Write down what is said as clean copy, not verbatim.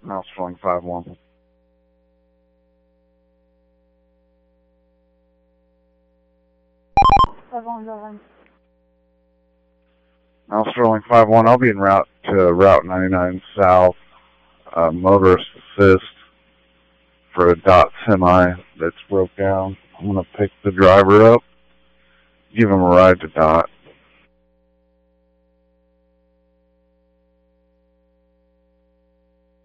Mouse Sterling 5-1. Mouse Sterling 5-1, I'll be en route to Route 99 South, motorist assist for a DOT semi that's broke down. I'm going to pick the driver up, give him a ride to DOT.